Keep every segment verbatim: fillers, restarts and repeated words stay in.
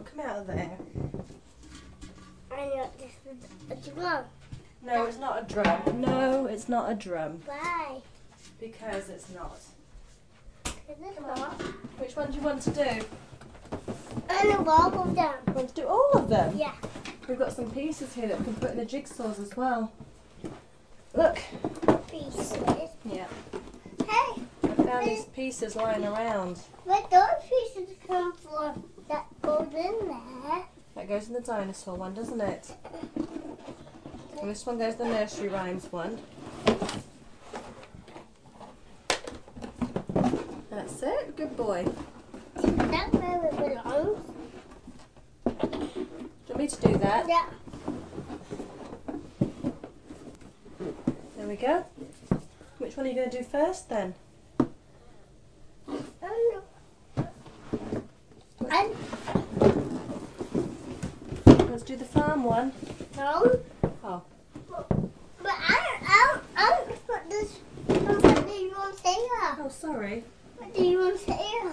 come out of there. I know this is a drum. No, it's not a drum. No, it's not a drum. Why? Because it's not. Is it not? Which one do you want to do? I know all of them. You want to do all of them? Yeah. We've got some pieces here that we can put in the jigsaws as well. Look. Pieces. Yeah. Hey, I found these pieces lying around. where those pieces come from? That goes in there. That goes in the dinosaur one, doesn't it? And this one goes in the nursery rhymes one. That's it. Good boy. That's where it belongs. Do you want me to do that? Yeah. There we go. Which one are you going to do first then? I know. I Let's do the farm one. know. Oh. But I don't, I don't put this, what do you want to say here? Oh, sorry. What do you want to say here?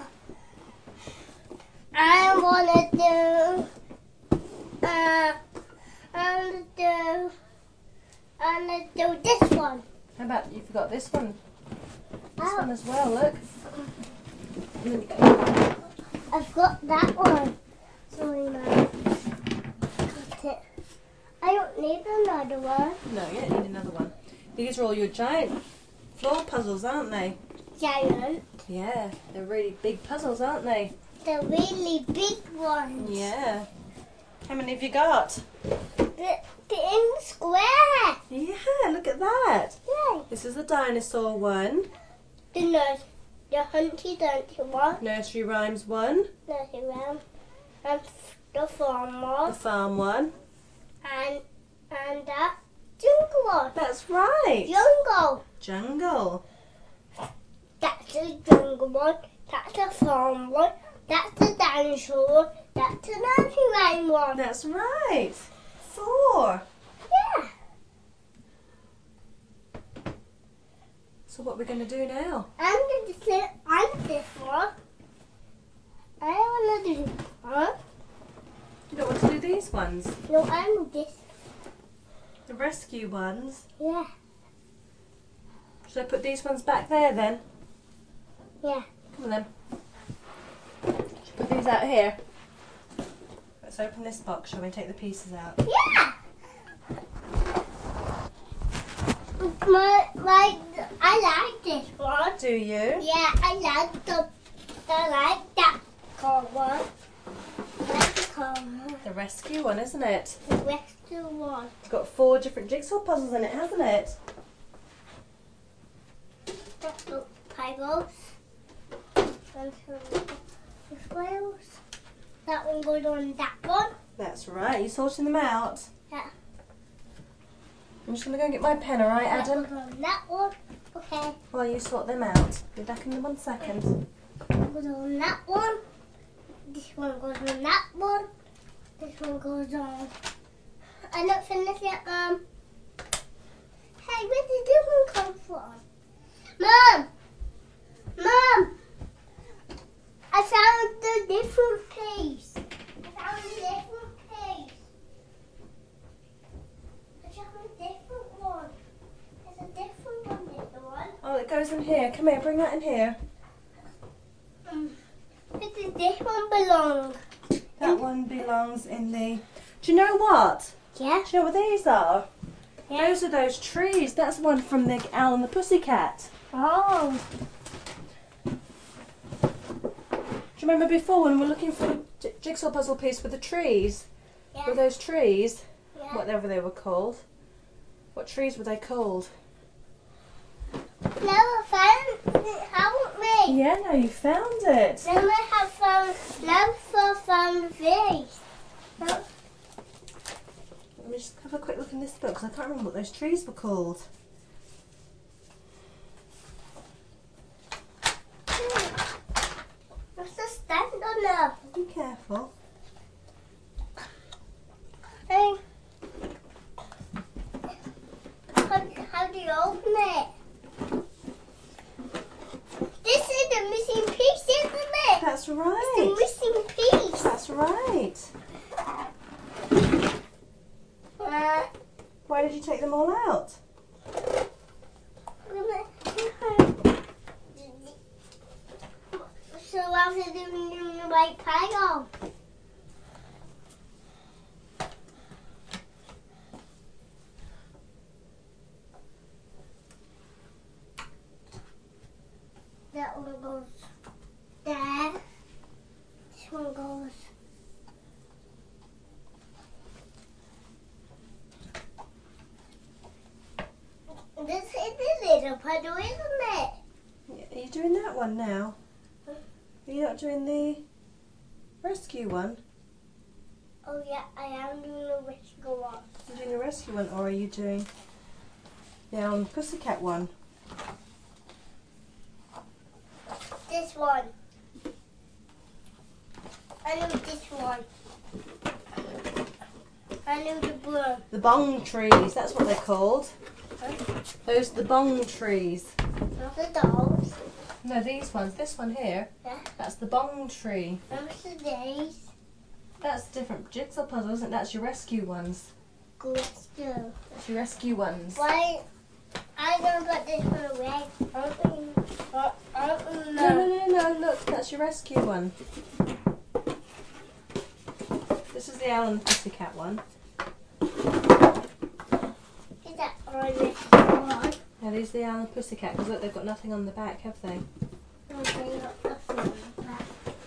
I want to do, uh, I want to do, I want to do this one. How about you forgot this one? This Oh. one as well, look. And then you go- I've got that one. Sorry, Mum. Got it. I don't need another one. No, you don't need another one. These are all your giant floor puzzles, aren't they? Giant. Yeah, they're really big puzzles, aren't they? The really big ones. Yeah. How many have you got? The, the in square. Yeah, look at that. Yay. This is the dinosaur one. The nurse, the Humpty Dumpty one. Nursery rhymes one. Nursery round. And the farm The one. farm one. And, and the jungle one. That's right. Jungle. Jungle. That's the jungle one. That's the farm one. That's the dinosaur one. That's the nursery rhyme one. That's right. Four. Yeah. So what we're going to do now? I'm going to sit on this one. I want to do huh? You don't want to do these ones? No, I'm this. The rescue ones? Yeah. Should I put these ones back there then? Yeah. Come on then. Should put these out here. Let's open this box, shall we? Take the pieces out. Yeah. My, my, I like this one. Do you? Yeah, I like the, I like that color one. I like the color one. The rescue one, isn't it? The rescue one. It's got four different jigsaw puzzles in it, hasn't it? That's the puzzles. And some squares. That one goes on that one. That's right. You sorting them out? Yeah. I'm just going to go and get my pen, alright, That Adam? goes on that one. Okay. While you sort them out. Be back in one second. That goes on that one. This one goes on that one. This one goes on. I'm not finished yet, Mum. Hey, where did this one come from? Mum! Mum! I found a different piece. I found a different piece. I found a different one. There's a different one, this one. Oh, it goes in here. Come here, bring that in here. Um, where does this one belong? That one belongs in the... Do you know what? Yeah. Do you know what these are? Yeah. Those are those trees. That's one from the Owl and the Pussycat. Oh. Do you remember before when we were looking for the j- jigsaw puzzle piece with the trees? Yeah. Were those trees? Yeah. Whatever they were called. What trees were they called? Never found it, haven't we? Yeah, no, you found it. Never have found, never found this. No. Let me just have a quick look in this book because I can't remember what those trees were called. What's the stand on there? Be careful. Hey. How, how do you open it? This is the missing piece, isn't it? That's The right. missing piece. That's right. else is doing in the right pile. That one goes there. This one goes. This is the little puddle, isn't it? Yeah, are you doing that one now? Are you not doing the rescue one? Oh yeah, I am doing the rescue one. Are you doing the rescue one, or are you doing the Alan Pussycat one? This one. I know this one. I know the blue. The bong trees, that's what they're called. Those are the bong trees. Not the dolls. No, these ones. This one here, Yeah. that's the bong tree. Those are these. That's a different jigsaw puzzle, isn't it? That's your rescue ones. Go, let's go. That's your rescue ones. Why? I'm gonna put this one away. I don't, I, I don't No, know. no, no, no, look, that's your rescue one. This is the Alan Pussycat one. Is that my rescue one? Yeah, these are the Alan Pussycat, because look, they've got nothing on the back, have they? No, they got nothing on the back.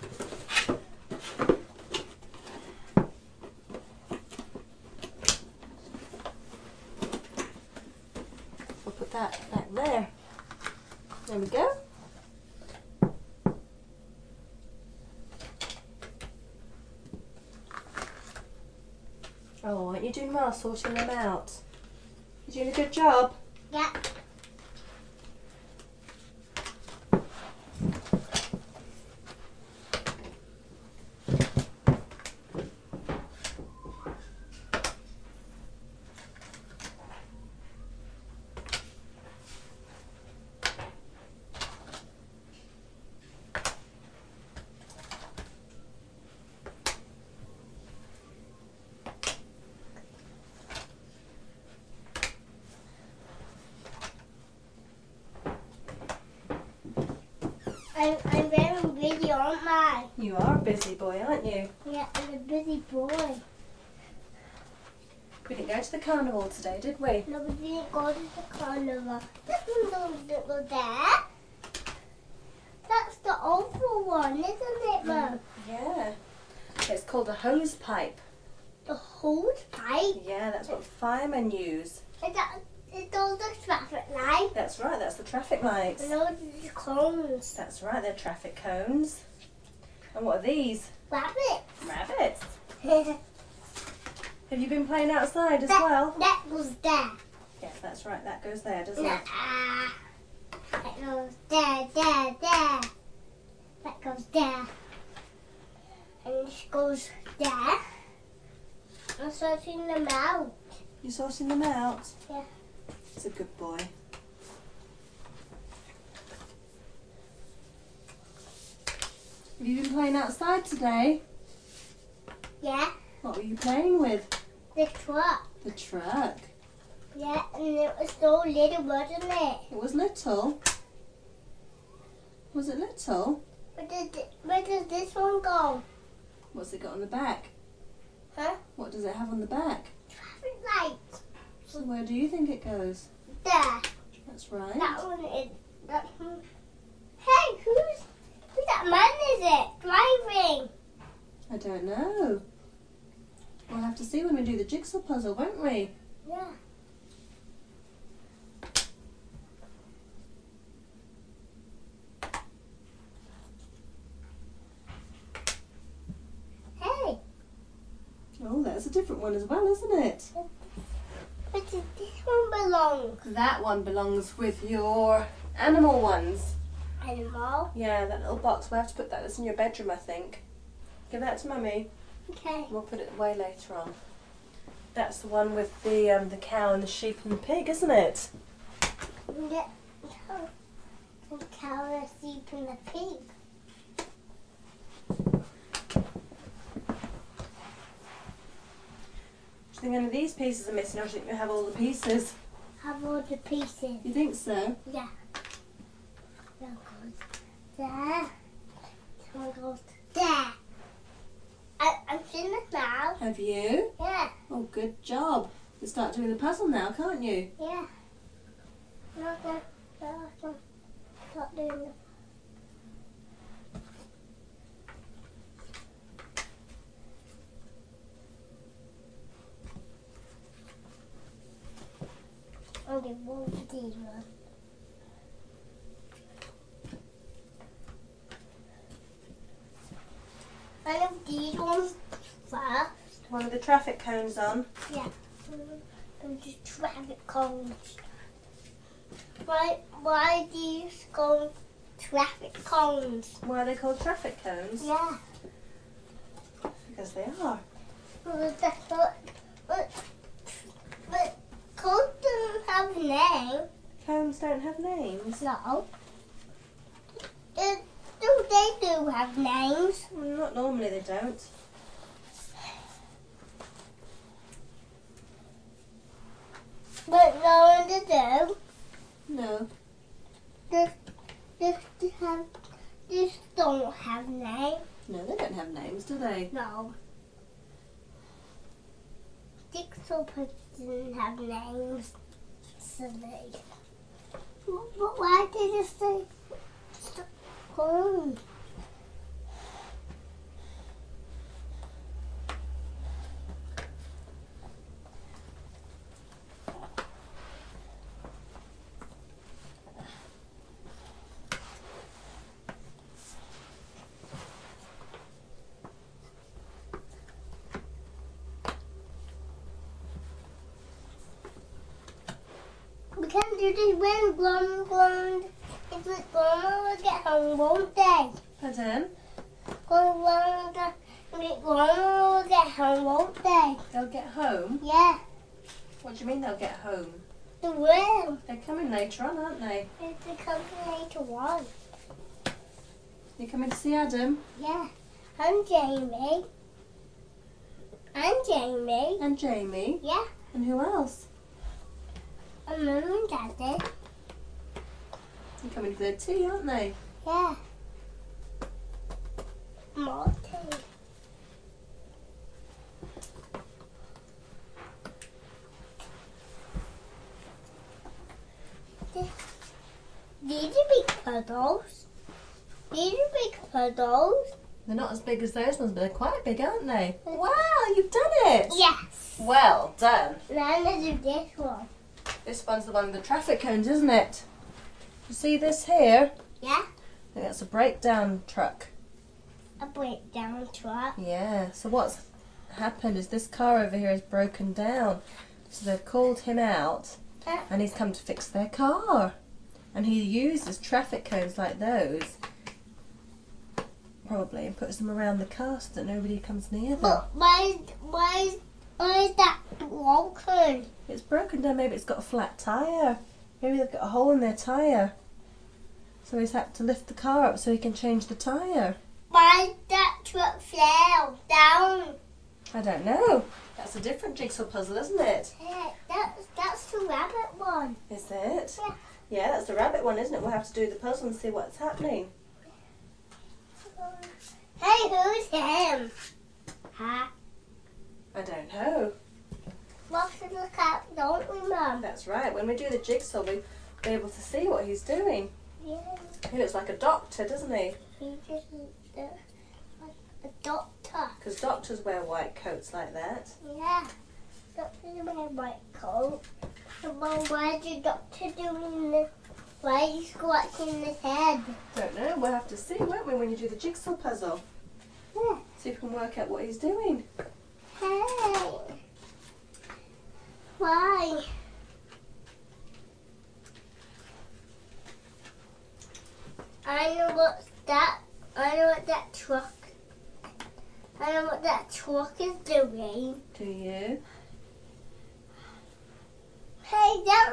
We'll put that back there. There we go. Oh, aren't you doing well sorting them out? You're doing a good job. Yeah. I'm, I'm very busy, aren't I? You are a busy boy, aren't you? Yeah, I'm a busy boy. We didn't go to the carnival today, did we? No, we didn't go to the carnival. This one doesn't go there. That's the oval one, isn't it, Mum? Yeah. It's called a hose pipe. The hose pipe. Yeah, that's what firemen use. Is that is those the traffic lights? That's right, that's the traffic lights. And those are the cones. That's right, they're traffic cones. And what are these? Rabbits. Rabbits. that, Have you been playing outside as well? that goes there. Yes, that's right, that goes there, doesn't That, it? ah, that goes there, there, there. That goes there. And this goes there. I'm sorting them out. You sorting them out? Yeah. It's a good boy. Have you been playing outside today? Yeah. What were you playing with? The truck. The truck. Yeah, and it was so little, wasn't it? It was little. Was it little? Where, did, where does this one go? What's it got on the back? Huh? What does it have on the back? Traffic light. So where do you think it goes? There. That's right. That one is. That one. Hey, who's. Who's that man is it? Driving. I don't know. We'll have to see when we do the jigsaw puzzle, won't we? Yeah. Hey, Oh, that's a different one as well, isn't it? where does this one belong? That one belongs with your animal ones. Animal. Yeah, that little box. We'll have to put that. That's in your bedroom, I think. Give that to Mummy. Okay. We'll put it away later on. That's the one with the um, the cow and the sheep and the pig, isn't it? Yeah. The cow, the sheep, and the pig. Do you think any of these pieces are missing, or do you think you have all the pieces? Have all the pieces. You think so? Yeah. That goes there. This one Have you? Yeah. Oh, good job. You start doing the puzzle now, can't you? Yeah. Not that. Not Start doing it. Okay, one of these ones. One of these ones first. One of the traffic cones on. Yeah. And just traffic cones. Why, why do you call traffic cones? Why are they called traffic cones? Yeah. Because they are. But, but, but, but cones don't have names. Cones don't have names. No. Uh, no, they do have names. Well, not normally, they don't. But no one to do. No. This, this, this, have, this don't have names. No, they don't have names, do they? No. Jigsaw puzzles didn't have names. Silly. But why did you say home? We can do this when Glum Glum, if the Glum will get home, won't they? Pardon? Glum Glum, if Glum will get home, won't they? They'll get home? Yeah, What do you mean they'll get home? they will. They're coming later on, aren't they? If they come later on. You coming to see Adam? Yeah, and Jamie. And Jamie. And Jamie? Yeah, And who else? and Mum and Daddy. They're coming for their tea, aren't they? Yeah. More tea. These are big puddles. These are big puddles. They're not as big as those ones, but they're quite big, aren't they? Wow, you've done it! Yes. Well done. Now let's do this one. This one's the one with the traffic cones, isn't it? You see this here? Yeah. I think that's a breakdown truck. A breakdown truck. Yeah, so what's happened is this car over here is broken down. So they've called him out Uh, and he's come to fix their car. And he uses traffic cones like those, probably, and puts them around the car so that nobody comes near them. but why, why, why is that broken? It's broken down, maybe it's got a flat tyre. Maybe they've got a hole in their tyre. So he's had to lift the car up so he can change the tyre. Why that truck fell down? I don't know. That's a different jigsaw puzzle, isn't it? Yeah, that's, that's the rabbit one. Is it? Yeah. Yeah, that's the rabbit one, isn't it? We'll have to do the puzzle and see what's happening. Hey, who's him? Huh? I don't know. What's to look at, don't we, Mum? That's right. When we do the jigsaw, we'll be able to see what he's doing. Yeah, He looks like a doctor, doesn't he? he just uh, like a doctor. Because doctors wear white coats like that. Yeah, doctor's wear white coat. Well, why is the doctor doing this? Why is he scratching his head? Don't know. We'll have to see, won't we, when you do the jigsaw puzzle? Yeah. See if we can work out what he's doing. Hey. Why? I know what's that. I know what that truck. I know what that truck is doing. Do you? Hey, that.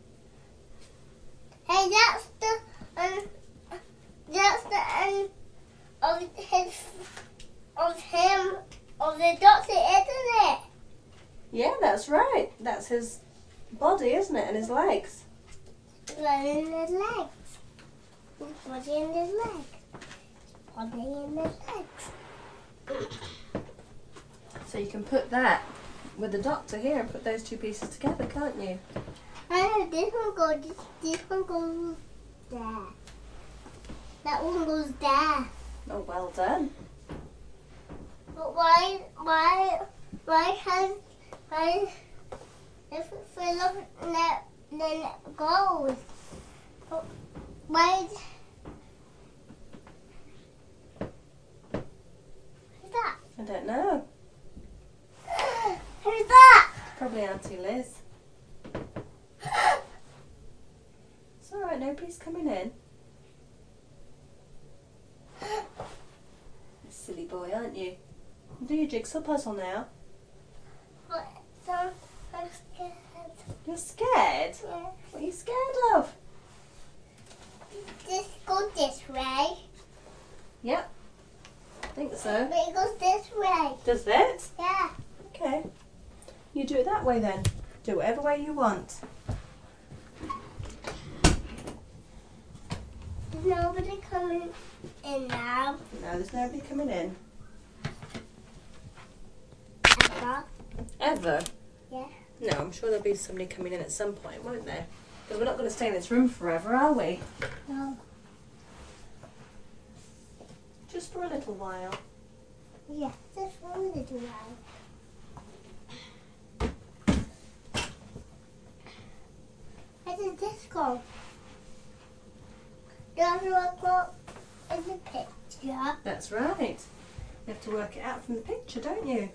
Hey, that's the. Um, that's the end of his. Of him. Of the doctor, isn't it? Yeah, that's right. That's his body, isn't it? And his legs. Running his legs. His body and his legs. Body and his legs. So So you can put that with the doctor here and put those two pieces together, can't you? I know this one goes, this, this one goes there. That one goes there. Oh, well done. But why, why, why has, why, if it fell off, then, then it goes. But why, who's that? I don't know. Who's that? Probably Auntie Liz. It's alright, nobody's coming in. Silly boy, aren't you? Do your jigsaw puzzle now. But, so, I'm scared. You're scared? Yeah. What are you scared of? This goes this way. Yep. I think so. But it goes this way. Does it? Yeah. Okay. You do it that way then. Do it whatever way you want. There's nobody coming in now. No, there's nobody coming in. Ever. Ever? Yeah. No, I'm sure there'll be somebody coming in at some point, won't there? Because we're not going to stay in this room forever, are we? No. Just for a little while. Yeah, just one little while. Where did this go? Does it go in the picture? That's right. You have to work it out from the picture, don't you?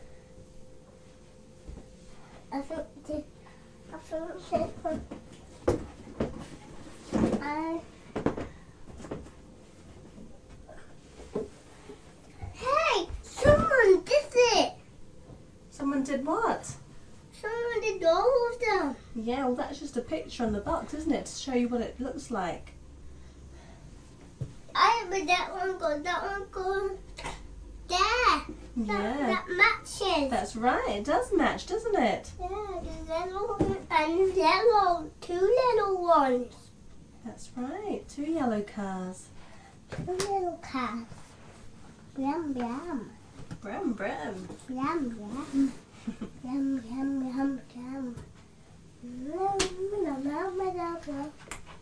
I think this, I think this one. I. Hey! Someone did it! Someone did what? Someone did all of them. Yeah, well that's just a picture on the box, isn't it? To show you what it looks like. I but that one goes, that one goes there. That, Yeah. that matches. That's right, it does match, doesn't it? Yeah, the yellow and yellow, two little ones. That's right, two yellow cars. Two little cars. Yum yum. Brum brum. Yum yum. Yum yum yum yum. Yum yum yum yum.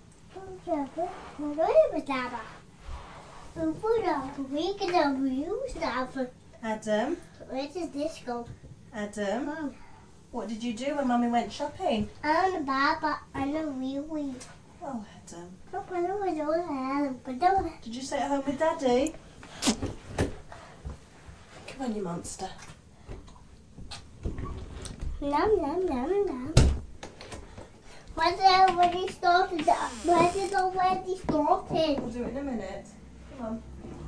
Adam, Where does this go? Adam, Mom, what did you do when Mummy went shopping? I'm a baba and a wee wee. Oh, Adam. Look, I know I don't have, but don't. Did you stay at home with Daddy? Come on, you monster. Yum yum yum yum. Where did I already started? Where did I already started? We'll do it in a minute. Come on.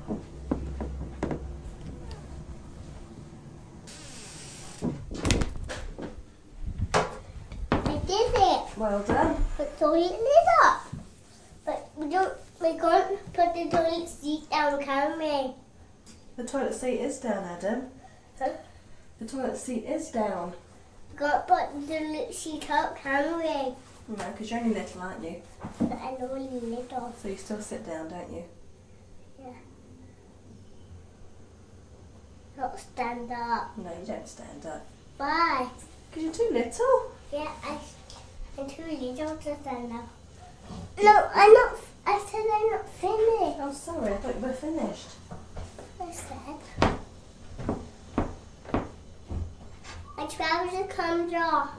I did it. Well done. Put the toilet lid up. But we don't. We can't put the toilet seat down, can we? The toilet seat is down, Adam. Huh? The toilet seat is down. We can't put the toilet seat up, can we? No, because you're only little, aren't you? But I'm only little. So you still sit down, don't you? Yeah. Not stand up. No, you don't stand up. Why? Because you're too little. Yeah, I, I'm too little to stand up. No, I'm not. I said I'm not finished. Oh, sorry, I thought you were finished. I said. My trouser comes off.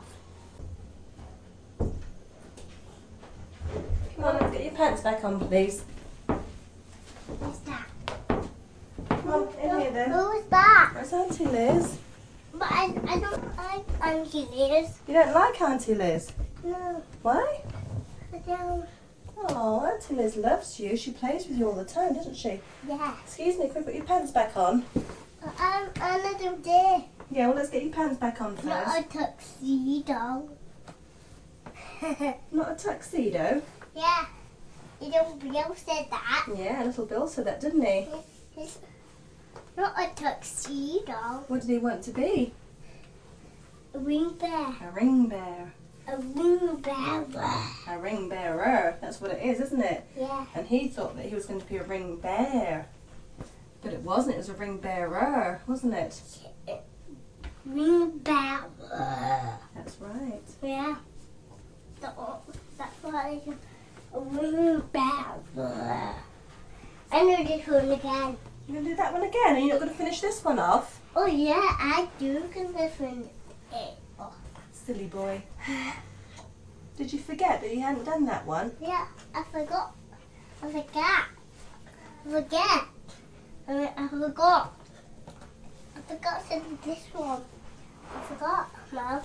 Come on, let's get your pants back on, please. What's that? Come on, in here then. Who is that? Where's Auntie Liz? But I, I don't like Auntie Liz. You don't like Auntie Liz? No, Why? I don't. Oh, Auntie Liz loves you. She plays with you all the time, doesn't she? Yeah. Excuse me, can we put your pants back on? I'm another day. Yeah, well, let's get your pants back on Not first. a tuxedo. Not a tuxedo? Yeah. Little Bill said that. Yeah, little Bill said that, didn't he? It's not a tuxedo. What did he want to be? A ring bear. A ring bear. A ring bear. A ring bearer. That's what it is, isn't it? Yeah. And he thought that he was going to be a ring bear. But it wasn't. It was a ring bearer, wasn't it? ring bell. That's right. Yeah. The, that's why it's a ring bell. I know this one again. You're going to do that one again? Are you not going to finish this one off? Oh yeah, I do can listen it. Oh. Silly boy. Did you forget that you hadn't done that one? Yeah, I forgot. I forgot. I forget. I, mean, I forgot. I forgot to do this one. I forgot, Mum.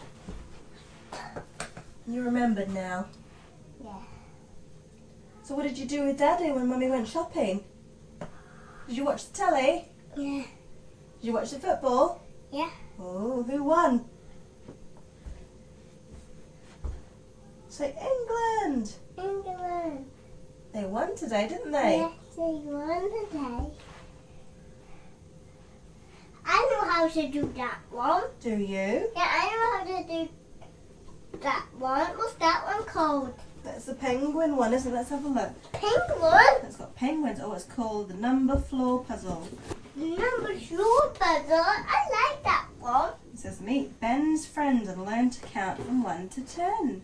You remembered now. Yeah. So what did you do with Daddy when Mummy went shopping? Did you watch the telly? Yeah. Did you watch the football? Yeah. Oh, who won? Say England! England. They won today, didn't they? Yes, they won today. I know how to do that one. Do you? Yeah, I know how to do that one. What's that one called? That's the penguin one, isn't it? Let's have a look. Penguin? It's got penguins. Oh, it's called the number floor puzzle. Number two puzzle. I like that one. It says meet Ben's friends and learn to count from one to ten.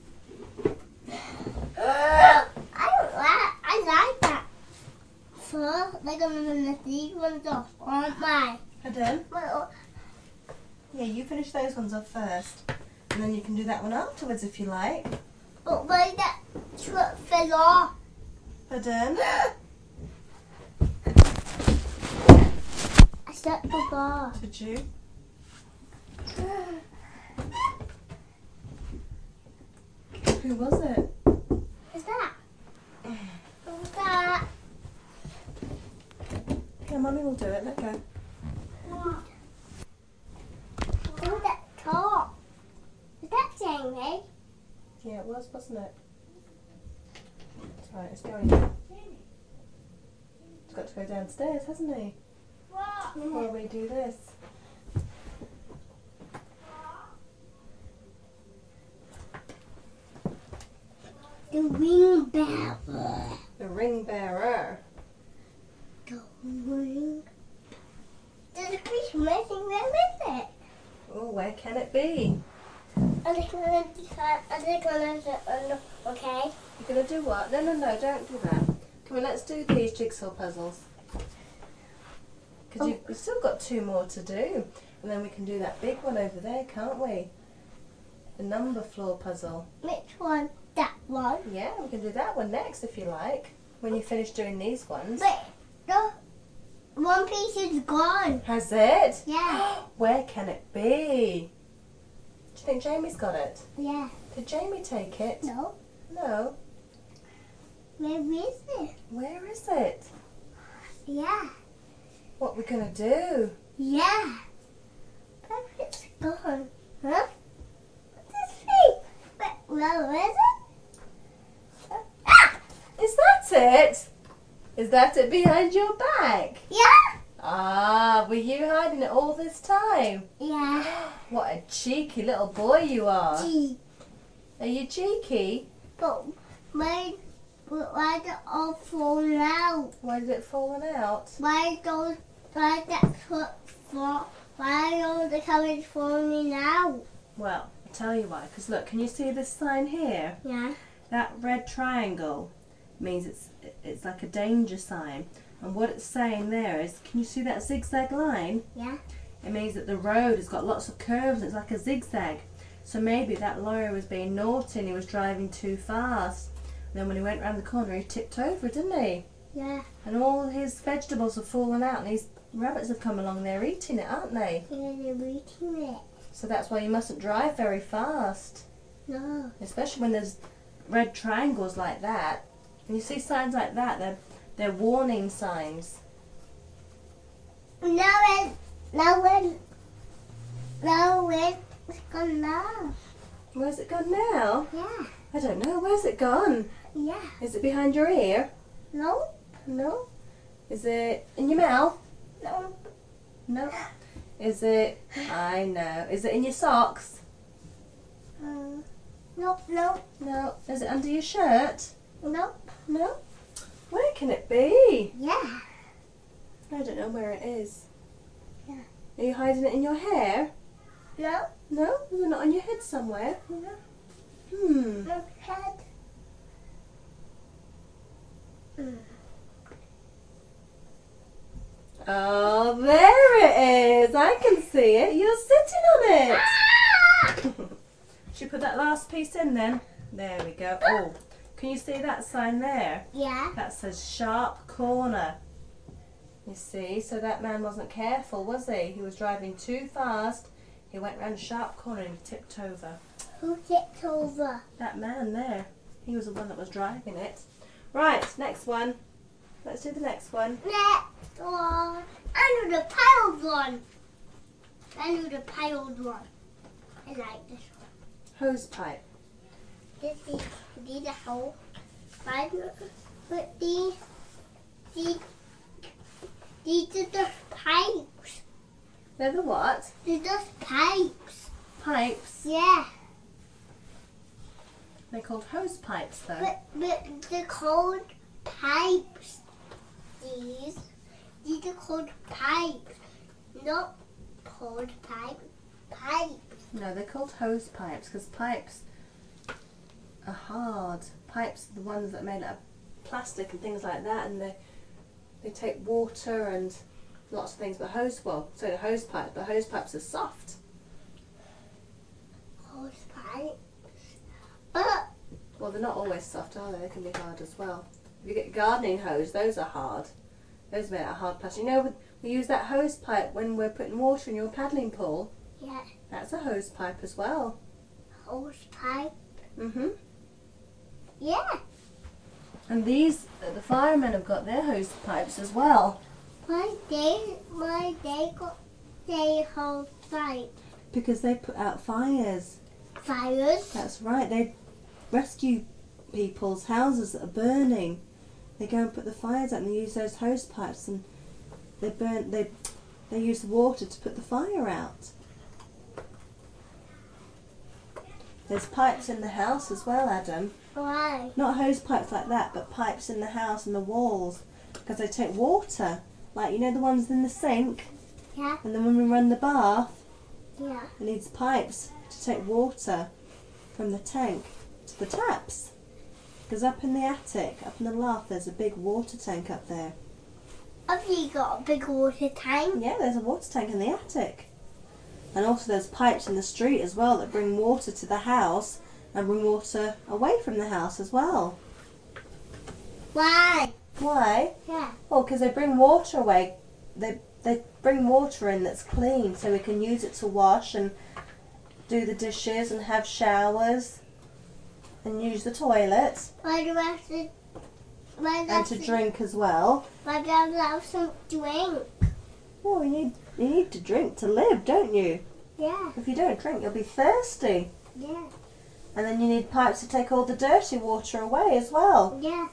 Uh, I don't like. I like that. So they're gonna finish these ones off, aren't they? Pardon? Well, Yeah, you finish those ones off first. And then you can do that one afterwards if you like. but why that truck fell off? Pardon? I shut the door. Did you? Who was it? What's that? What's that? Yeah, Mummy will do it. Let go. Oh, that top. Is that Jamie? Yeah, it was, wasn't it? That's right, it's going. He's got to go downstairs, hasn't he? Before we do this. The ring bell. The ring bearer. The ring. There's a fish missing. Where is it? Oh, where can it be? I'm just gonna decide. I'm just gonna do it. Okay. You're going to do what? No, no, no, don't do that. Come on, let's do these jigsaw puzzles. Because Oh. you've, you've still got two more to do. And then we can do that big one over there, can't we? The number floor puzzle. Which one? That one. Yeah, we can do that one next if you like. When you finish doing these ones. But the one piece is gone. Has it? Yeah. Where can it be? Do you think Jamie's got it? Yeah. Did Jamie take it? No. No. Where is it? Where is it? Yeah. What we're going to do? Yeah. But it's gone. Huh? What's this thing? But where is it? Ah! Is that it? Is that it behind your back? Yeah. Ah, were you hiding it all this time? Yeah. What a cheeky little boy you are. Gee. Are you cheeky? But why, but why did it all fall out? Why did it fallen out? Why those, why that foot fall? Why are the colours falling out? Well, I'll tell you why. Because look, can you see this sign here? Yeah. That red triangle means it's it's like a danger sign. And what it's saying there is, can you see that zigzag line? Yeah. It means that the road has got lots of curves. It's like a zigzag. So maybe that lorry was being naughty and he was driving too fast. And then when he went round the corner, he tipped over, didn't he? Yeah. And all his vegetables have fallen out and these rabbits have come along. They're eating it, aren't they? Yeah, they're eating it. So that's why you mustn't drive very fast. No. Especially when there's red triangles like that. And you see signs like that, they're, they're warning signs. Now when, now when, now when, it's gone now. Where's it gone now? Yeah. I don't know. Where's it gone? Yeah. Is it behind your ear? No. No. Is it in your mouth? No. No. Is it... I know. Is it in your socks? Uh, no. No. No. Is it under your shirt? No. No. Where can it be? Yeah. I don't know where it is. Yeah. Are you hiding it in your hair? No. No? Is it not on your head somewhere? No. Hmm. My head. Mm. Oh, there it is. I can see it. You're sitting on it. Ah! Should we put that last piece in then? There we go. Oh, can you see that sign there? Yeah. That says sharp corner. You see, so that man wasn't careful, was he? He was driving too fast. He went round a sharp corner and he tipped over. Who tipped over? That man there. He was the one that was driving it. Right, next one. Let's do the next one. Next one. I know the piled one. I know the piled one. I like this one. Hose pipe. This is these are whole five, but these these these are the pipes. They're the what? They're just pipes. Pipes. Yeah, They're called hose pipes though. but but they're called pipes. These these are called pipes, not called pipe. Pipes. No, they're called hose pipes because pipes are hard. Pipes are the ones that are made out of plastic and things like that, and they they take water and lots of things. But hose, well, so do hose pipes, but hose pipes are soft. Hose pipes. But Well, they're not always soft, are they? They can be hard as well. If you get gardening hose, those are hard. Those are made out of hard plastic. You know, we, we use that hose pipe when we're putting water in your paddling pool. yeah, That's a hose pipe as well. hose pipe. Mhm. Yeah. And these, the firemen have got their hose pipes as well. Why they why they got they hold fight Because they put out fires. fires? That's right. They rescue people's houses that are burning. They go and put the fires out and they use those hose pipes and they burn. They they use the water to put the fire out. There's pipes in the house as well, Adam. Why? Not hose pipes like that, but pipes in the house and the walls because they take water. Like, you know, the ones in the sink, Yeah, and then when we run the bath, yeah. it needs pipes to take water from the tank to the taps. Because up in the attic, up in the loft, there's a big water tank up there. Have you got a big water tank? Yeah, there's a water tank in the attic. And also there's pipes in the street as well that bring water to the house and bring water away from the house as well. Why? Why? Yeah. Well, because they bring water away. They they bring water in that's clean, so we can use it to wash and do the dishes and have showers and use the toilet Why do I have to? Why do I and have to drink as well. Why do I have to have some drink? Well, you need you need to drink to live, don't you? Yeah, If you don't drink, you'll be thirsty. yeah, And then you need pipes to take all the dirty water away as well. yeah.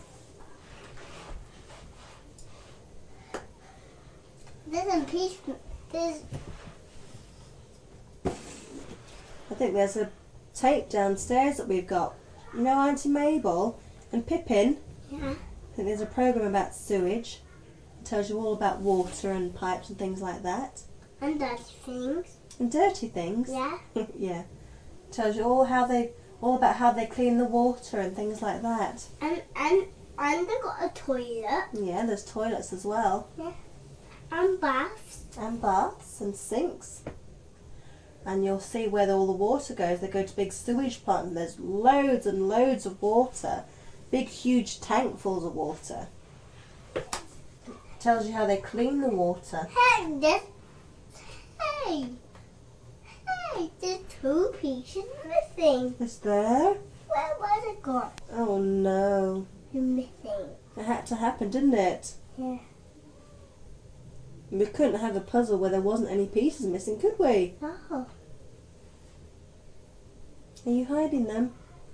There's a piece. There's I think there's a tape downstairs that we've got. You know Auntie Mabel and Pippin? yeah. I think there's a programme about sewage. It tells you all about water and pipes and things like that. And dirty things. And dirty things. Yeah. Yeah. It tells you all how they all about how they clean the water and things like that. And and and they got a toilet Yeah, there's toilets as well. and baths. And baths and sinks. And you'll see where all the water goes. They go to big sewage plant and there's loads and loads of water. Big huge tankfuls of water. Tells you how they clean the water. Hey, this. Hey. Hey, there's two pieces missing. Is there? Where was it gone? Oh no. You're missing. It had to happen, didn't it? Yeah. We couldn't have a puzzle where there wasn't any pieces missing, could we? Oh. Are you hiding them?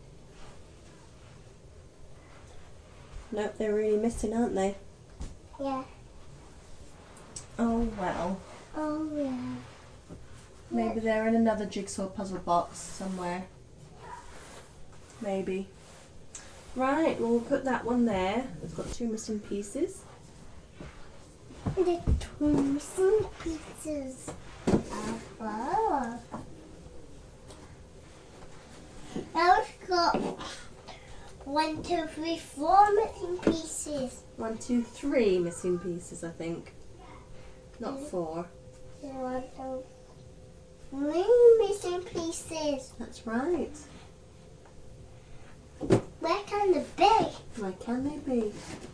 Nope, they're really missing, aren't they? Yeah. Oh well. Oh yeah. Maybe they're in another jigsaw puzzle box somewhere. Maybe. Right, well, we'll put that one there. It's got two missing pieces. The two missing pieces. Oh. Now it's got one, two, three, four missing pieces. One, two, three missing pieces, I think. Not four. One, two, three missing pieces. That's right. Where can they be? Where can they be?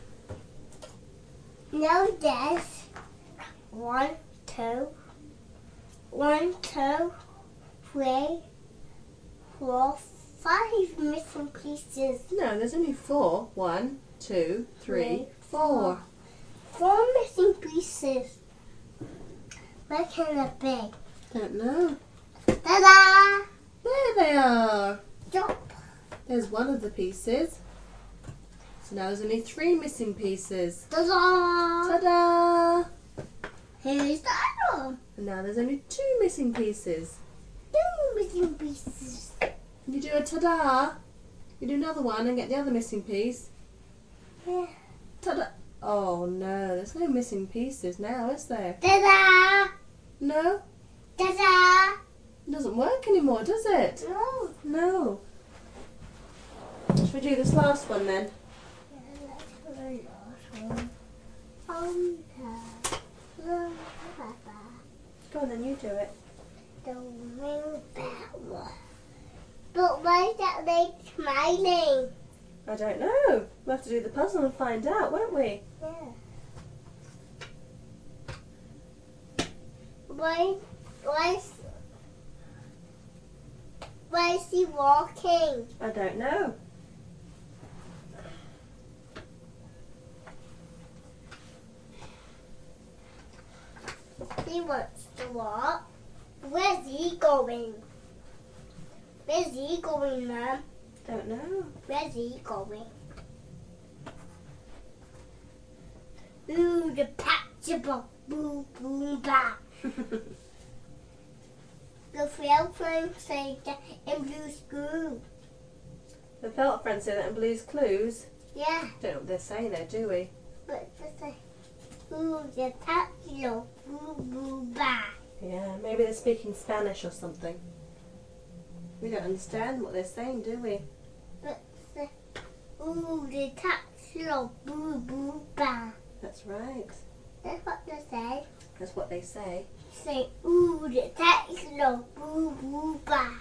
Now there's one, two, one, two, three, four, five missing pieces. No, there's only four. One, two, three, Three, four. Four missing pieces. Where can it be? Don't know. Ta-da! There they are. Jump. There's one of the pieces. So now there's only three missing pieces. Ta-da! Ta-da! Here's the other one. And now there's only two missing pieces. Two missing pieces. You do a ta-da. You do another one and get the other missing piece. Yeah. Ta-da. Oh no, there's no missing pieces now, is there? Ta-da! No? Ta-da! It doesn't work anymore, does it? No. No. Should we do this last one then? Um, Go on then, you do it. the ring bell. But why is that lady smiling? I don't know. We'll have to do the puzzle and find out, won't we? Yeah. Why, why, is, why is he walking? I don't know. He wants to walk. Where's he going? Where's he going, Mum? Don't know. Where's he going? Ooh, the patchable. Boo, boo, ba. The felt friend say that in blue school. The felt friends say that in Blue's Clues. Yeah, Don't know what they're saying there, do we? but they say, ooh, the patchable. Boo, boo, ba. Yeah, maybe they're speaking Spanish or something. We don't understand what they're saying, do we? But say, ooh, the patchable. Boo, boo, ba. That's right. That's what they say. That's what they say. Say, ooh, the patchable. Boo, boo, ba.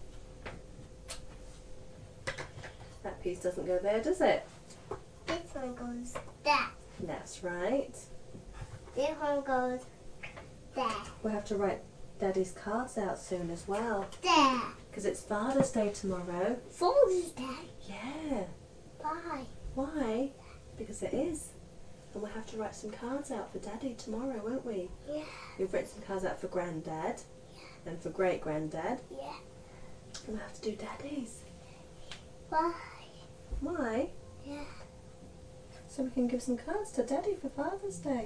That piece doesn't go there, does it? This one goes there. That's right. This one goes there. We'll have to write Daddy's cards out soon as well. There. Because it's Father's Day tomorrow. Father's Day. Yeah. Bye. Why? Because it is. And we'll have to write some cards out for Daddy tomorrow, won't we? Yeah. We've written some cards out for Granddad. And for Great Granddad. Yeah. And we'll have to do Daddy's. Bye. Why? Yeah. So we can give some cards to Daddy for Father's Day.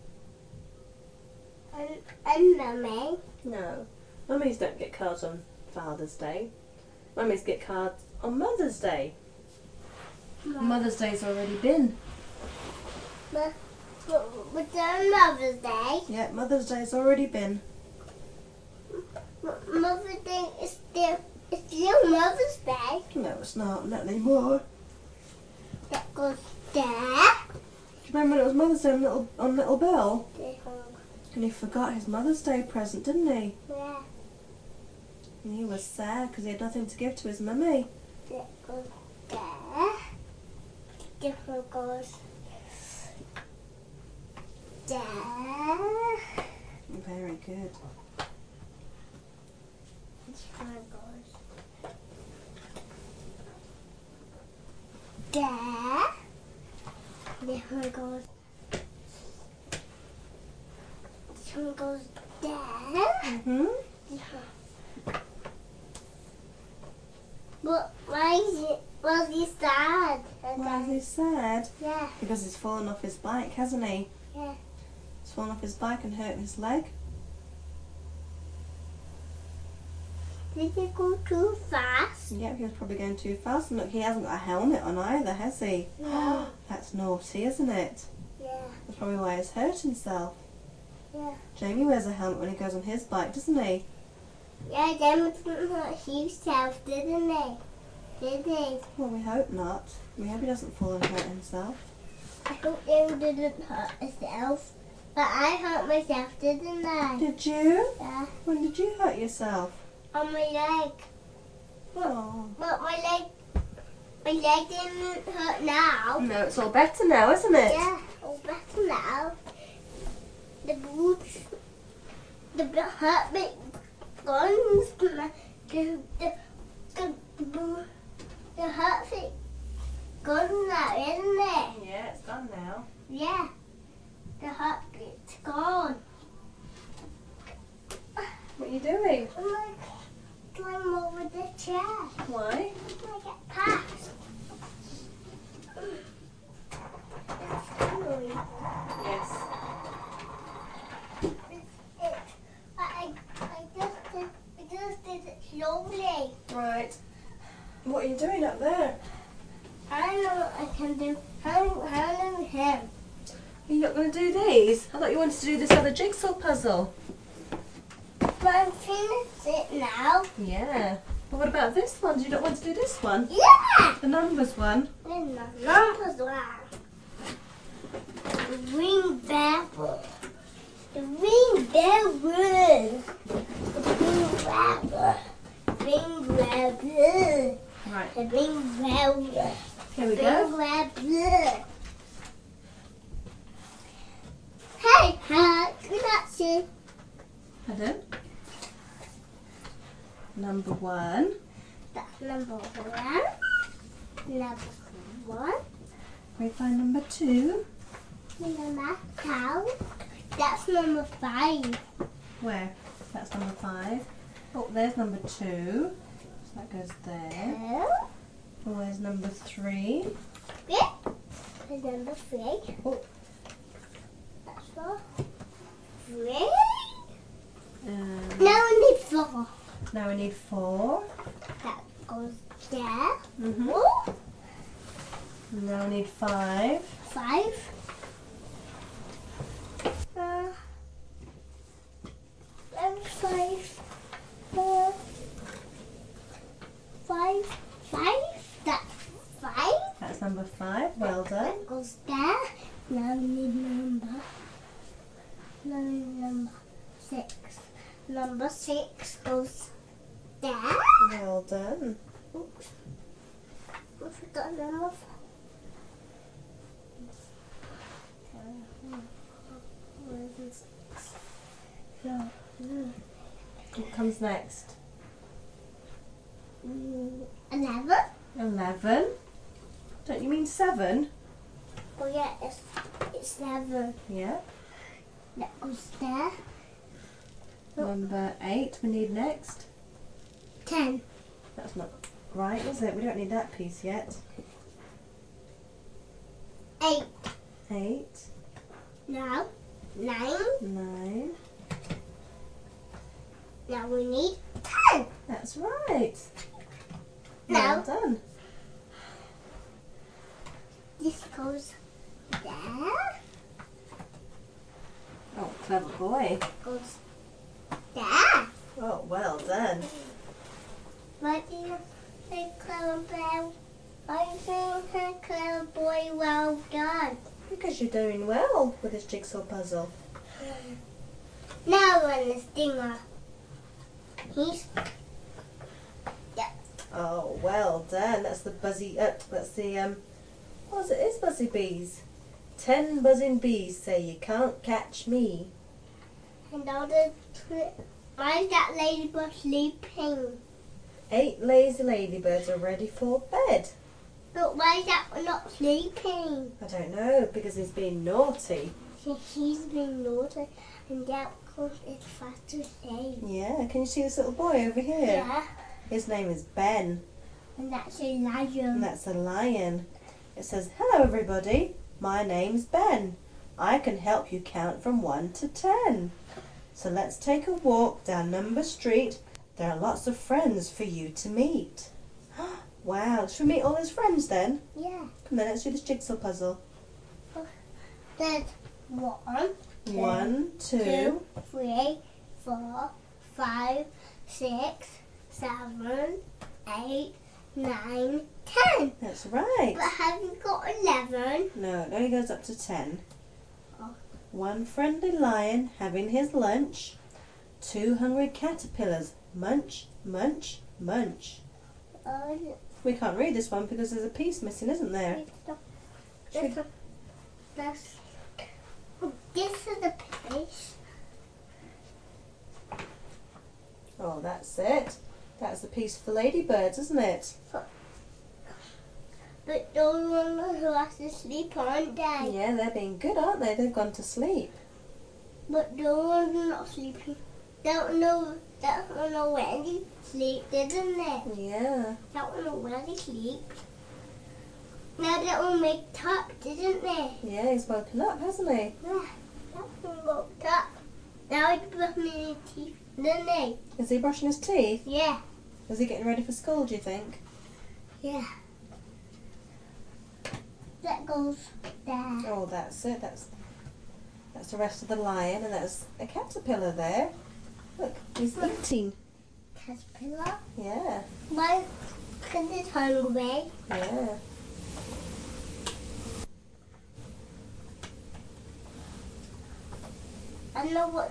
And, and Mummy. No. Mummies don't get cards on Father's Day. Mummies get cards on Mother's Day. Mother's Day's already been. But, but, but on Mother's Day, Yeah, Mother's Day's already been. M- Mother's Day is still, it's still Mother's Day. No, it's not. Not anymore. That goes there. Do you remember when it was Mother's Day on Little, on Little Bill? This one. And he forgot his Mother's Day present, didn't he? Yeah. And he was sad because he had nothing to give to his mummy. That goes there. This one goes there. Very good. This one goes there. This one goes. This one goes there. Mm-hmm. This one. But why is it? Why is he sad? Why is he sad? Yeah, Because he's fallen off his bike, hasn't he? yeah. He's fallen off his bike and hurt his leg. Did he go too fast? Yep, he was probably going too fast. And look, he hasn't got a helmet on either, has he? No. That's naughty, isn't it? Yeah, That's probably why he's hurt himself. yeah. Jamie wears a helmet when he goes on his bike, doesn't he? Yeah, then it's not himself, didn't he? did he? Well, we hope not. We hope he doesn't fall and hurt himself. I hope David didn't hurt himself. But I hurt myself, didn't I? Did you? Yeah. When did you hurt yourself? On my leg. Oh. But my leg, my leg didn't hurt now. No, it's all better now, isn't it? Yeah, all better now. The boots, the bl- hurt me guns, the the the the, the, the hurt me gone now, isn't it? Yeah, it's done now. Yeah, the hurt bit's gone. What are you doing? I'm like climb over the chair. Why? I get past. Yes. It, I, I just did, I just did it slowly. Right. What are you doing up there? I don't know what I can do. How, how do him? Are you not going to do these? I thought you wanted to do this other jigsaw puzzle. But I'm finished it now. Yeah. But what about this one? Do you not want to do this one? Yeah! The numbers one? Then the numbers one. The ring babble. The ring babble. The ring babble. Ring babble. Right. The ring babble. Here we Ring go. babble. Hey, hi, good night, see. Pardon? Number one. That's number one. Number one. We find number two. Number two. That's number five. Where? That's number five. Oh, there's number two. So that goes there. Two. Oh, there's number three. Yeah. And number three. Oh, That's four. Three. um, Now we need four. now we need four. That goes there. Mm-hmm. Four. Now we need five. Five. Uh, and five. Uh, five. Five. That's five. That's number five. Well done. That goes there. Now we need number. Now we need number six. Number six goes there. Well done. Oops. I forgot number four. No, no. What comes next? Mm, Eleven. Eleven. Don't you mean seven? Oh yeah, it's it's seven. Yeah. That goes there. Number eight we need next. Ten. That's not right, is it? We don't need that piece yet. Eight. Eight. Now nine. Nine. Now we need ten. That's right. Now Well done. this goes there. Oh, clever boy. Goes there. Oh, well done. What do you think, clever boy? I think her clever boy, well done. Because you're doing well with this jigsaw puzzle. Now when the stinger. He's yeah. Oh, well done. That's the buzzy. Uh, that's the um. What is it? It's buzzy bees. Ten buzzing bees say you can't catch me. And all the tri- why is that ladybird sleeping? Eight lazy ladybirds are ready for bed. But why is that one not sleeping? I don't know, because he's being naughty. So he's been naughty and that cause it's fast to say. Yeah, can you see this little boy over here? Yeah. His name is Ben, And that's a lion. and that's a lion. It says, "Hello everybody, my name's Ben. I can help you count from one to ten. So let's take a walk down Number Street. There are lots of friends for you to meet." Wow, should we meet all his friends then? Yeah. Come on, let's do this jigsaw puzzle. There's one, One, two, two, three, four, five, six, seven, eight, nine, ten. That's right. But have you got eleven? No, it only goes up to ten. Oh. One friendly lion having his lunch. Two hungry caterpillars. Munch, munch, munch. Oh, We can't read this one because there's a piece missing, isn't there? this, this, this is the piece. Oh, that's it. That's the piece for the ladybirds, isn't it? But those ones who have to sleep, aren't they? Yeah, they're being good, aren't they? They've gone to sleep. But those ones are not sleeping. They don't know. They don't know where they sleep, didn't they? Yeah. They don't know where they sleep. Now they all make up, didn't they? Yeah, he's woken up, hasn't he? Yeah, that one woke up. Now he's brushing his teeth, didn't he? Is he brushing his teeth? Yeah. Is he getting ready for school, do you think? Yeah. That goes there. Oh, that's it. That's that's the rest of the lion, and that's a caterpillar there. Look, he's eating. Caterpillar. Yeah, Why? Because it's hungry. yeah. I know what.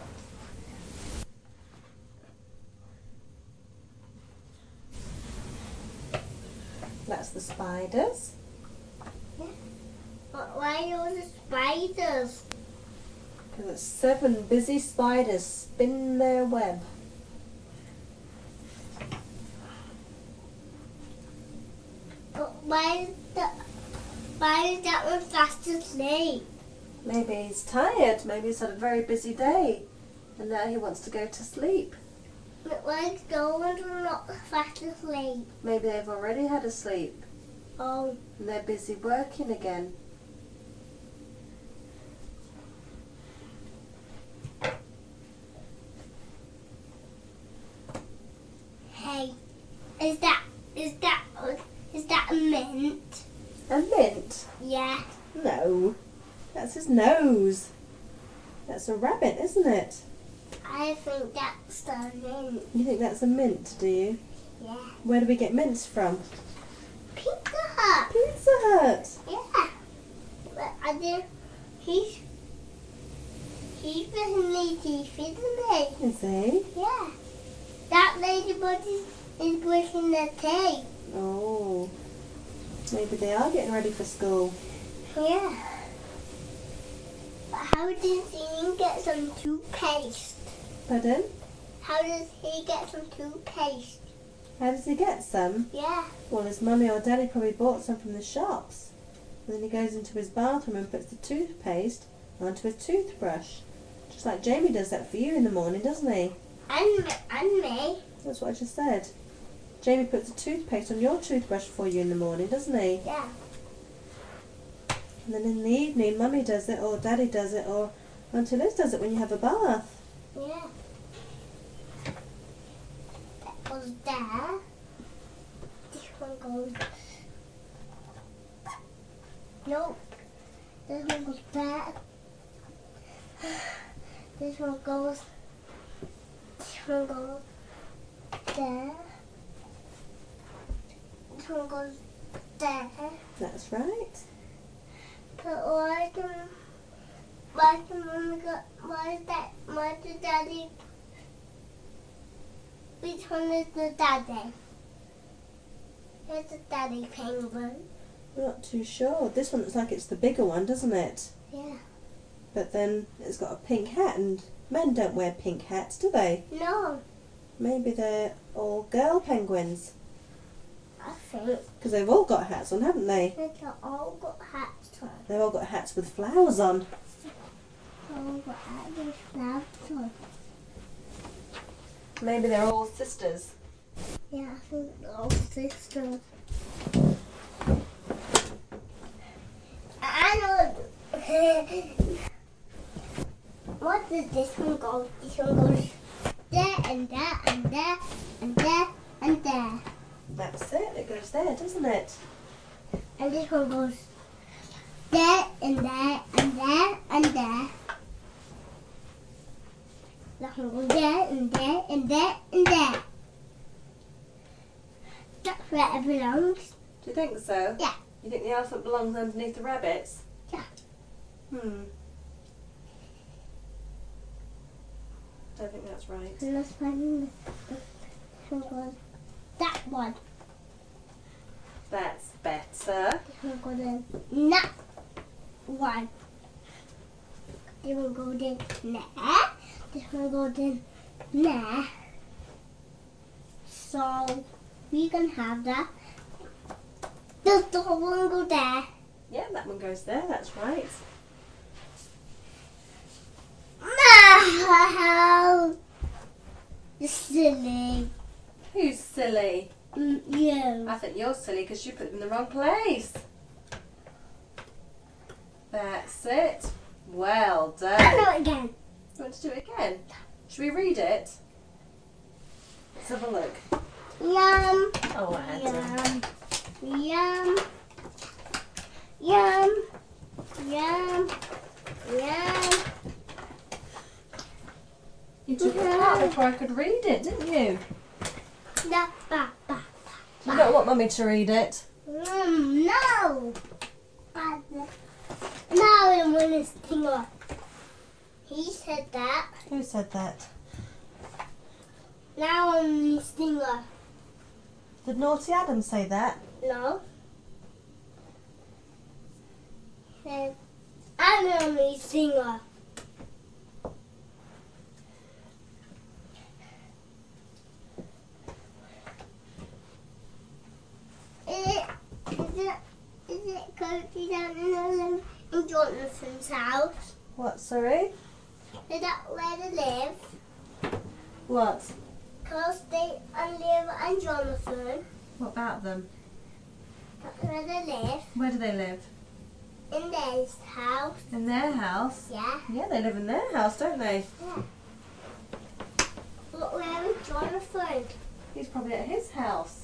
That's the spiders. But why are all the spiders? Because it's seven busy spiders spin their web. But why is that? Why is that one fast asleep? Maybe he's tired. Maybe he's had a very busy day, and now he wants to go to sleep. But why is those ones not fast asleep? Maybe they've already had a sleep, Oh, and they're busy working again. hey, is that is that is that a mint? A mint? Yeah. No, that's his nose. That's a rabbit, isn't it? I think that's the mint. You think that's a mint, do you? Yeah. Where do we get mints from? Pizza Hut. Pizza Hut. Yeah. But I did. He's he's brushing his teeth, isn't he? Is he? Yeah. That ladybird is, is brushing their teeth. Oh. Maybe they are getting ready for school. Yeah. But how does he get some toothpaste? Pardon? How does he get some toothpaste? How does he get some? Yeah. Well, his mummy or daddy probably bought some from the shops. And then he goes into his bathroom and puts the toothpaste onto his toothbrush. Just like Jamie does that for you in the morning, doesn't he? And me. And me. That's what I just said. Jamie puts the toothpaste on your toothbrush for you in the morning, doesn't he? Yeah. And then in the evening, Mummy does it, or Daddy does it, or Auntie Liz does it when you have a bath. Yeah. That goes there. This one goes. Nope. This one goes back. This one goes. This one goes there. This one goes there. That's right. But why can why can mommy go? Why is that? Why does daddy? Which one is the daddy? Here's the daddy penguin. I'm not too sure. This one looks like it's the bigger one, doesn't it? Yeah. But then it's got a pink hat, and men don't wear pink hats, do they? No, Maybe they're all girl penguins. I think Because they've all got hats on, haven't they? they've all got hats on. They've all got hats with flowers on. All got hats with flowers on. Maybe they're all sisters. Yeah, I think they're all sisters. I know. What does this one go? This one goes there and there and there and there and there. That's it. It goes there, doesn't it? And this one goes there and there and there and there. That one goes there and there and there and there. That where it belongs. Do you think so? Yeah. You think the elephant belongs underneath the rabbits? Yeah. Hmm. Don't think that's right. And let's find the one. That one. That's better. This one goes in that one. This one goes in there. This one goes in there. So we can have that. Does the one go there? Yeah, that one goes there, that's right. No! You're silly. Who's silly? Mm, you. I think you're silly because you put them in the wrong place. That's it. Well done. I know it again. You want to do it again? Should we read it? Let's have a look. Yum. Oh, Adam. Yum. Yum. Yum. Yum. Yum. You took it out before I could read it, didn't you? Da, ba, ba. You don't want Mummy to read it. Mm, no. Now I'm on his finger. He said that. Who said that? Now I'm on his finger. Did Naughty Adam say that? No. He said, I'm on his finger. Is it, is it, is it Cozy down in, in Jonathan's house? What, sorry? Is that where they live? What? Because they and live and Jonathan. What about them? That's where they live. Where do they live? In their house. In their house? Yeah. Yeah, they live in their house, don't they? Yeah. Look, where is Jonathan? He's probably at his house.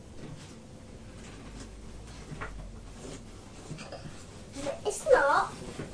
It's not.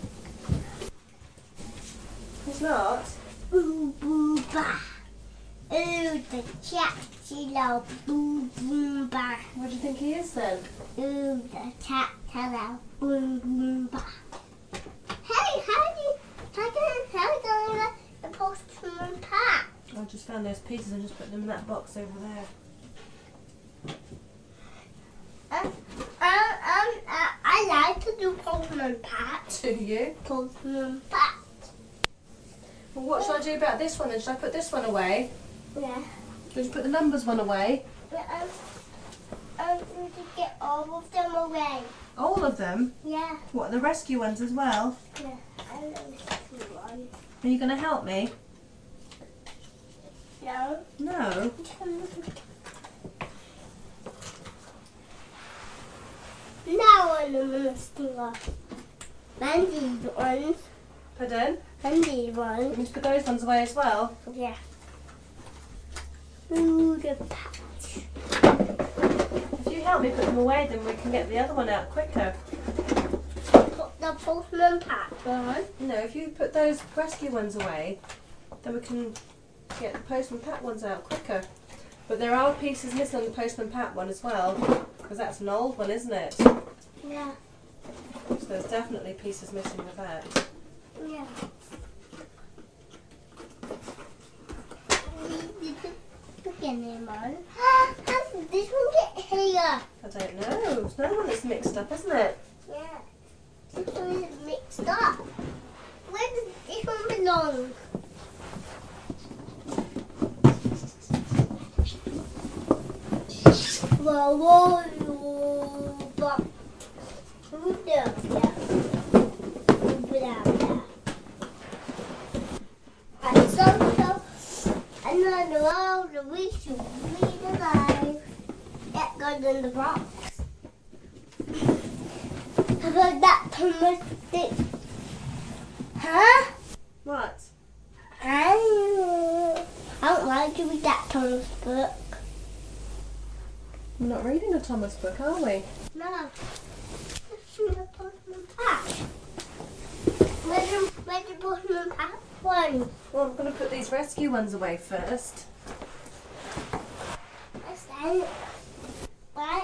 He's not? Boo boo ba. Ooh, the cat, she loves boo boo ba. What do you think he is then? Ooh, the cat, hello, boo boo ba. Hey, how do you, how can, how do you let the postman pack? I just found those pieces and just put them in that box over there. Um, um, um, uh, I like to do postman pack. Do you? Postman pack. Well, what should I do about this one then? Should I put this one away? Yeah. Should I put the numbers one away? Yeah, um, um, we can get all of them away. All of them? Yeah. What, the rescue ones as well? Yeah. I love this one. Are you going to help me? No. No. Now I'm gonna steal off. And these ones. Pardon? And these You ones. need to put those ones away as well. Yeah. Ooh, the patch. If you help me put them away, then we can get the other one out quicker. Put the postman patch on. No, if you put those rescue ones away, then we can get the postman pat ones out quicker. But there are pieces missing on the postman pat one as well, because that's an old one, isn't it? So Yeah. there's definitely pieces missing with that. Yeah. Beginning one. How did this one get here? I don't know. It's no one that's mixed up, isn't it? Yeah. This one is mixed up. Where does this one belong? Whoa, whoa, whoa, but who's there? Yeah. Who's there? And so, so, another round of we should read alive. That goes in the box. How about that Thomas stick? Huh? What? I don't like to read that Thomas book. We're not reading a Thomas book, are we? No. Let's read the Postman Pat. Where's the, where's the Postman Pat one? Well, I'm going to put these rescue ones away first. I said, why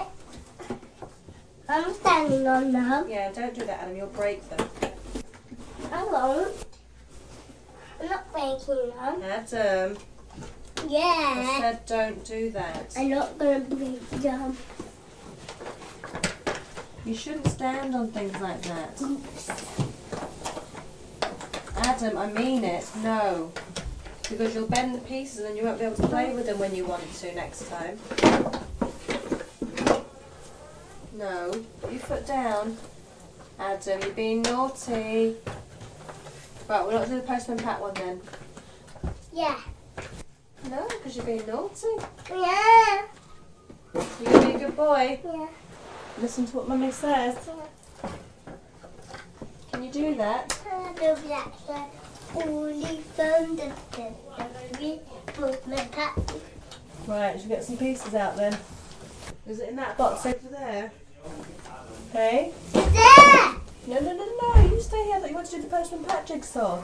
I'm standing on them. Yeah, don't do that, Adam. You'll break them. I won't. I'm not breaking them. Adam, I Yeah. said don't do that. I'm not going to break them. You shouldn't stand on things like that. Adam, I mean it. No. Because you'll bend the pieces and you won't be able to play with them when you want to next time. No. Put your foot down. Adam, you're being naughty. Right, we're not doing the Postman Pat one then. Yeah. No, because you're being naughty. Yeah. You're being a good boy. Yeah. Listen to what Mummy says. Can you do that? I love that one. Only from the very Postman Pat. Right, should we get some pieces out then? Is it in that box over there? Hey? There! No, no, no, no. You stay here. I thought you wanted to do the Postman Pat jigsaw.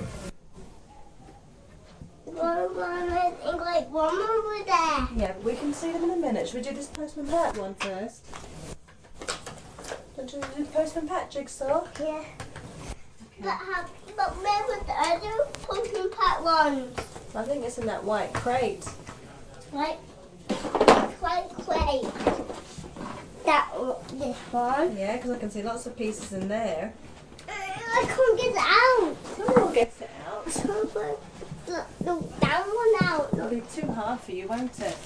One, one, and like one over there. Yeah, but we can see them in a minute. Should we do this Postman Pat one first? Don't you want to do the Postman Pat jigsaw? Yeah. But, how, but where were the other Postman Pat ones? I think it's in that white crate. Like, like, wait. That one, this one. Yeah, because I can see lots of pieces in there. Uh, I can't get it out. Someone will get it out. Look, look, that one out. It'll be too hard for you, won't it?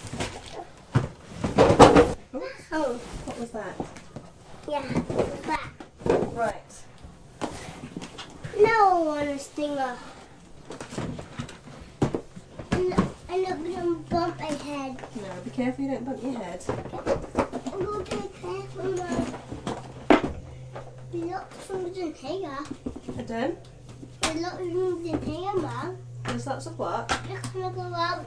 Oops. Oh, What was that? yeah, back. Right. No one is stinger. I'm not, I'm not gonna bump my head. No, be careful you don't bump your head. I'm gonna be careful now. There's lots of things in here. Adam, There's lots of things in here, Mum. there's lots of what? Just gonna go out.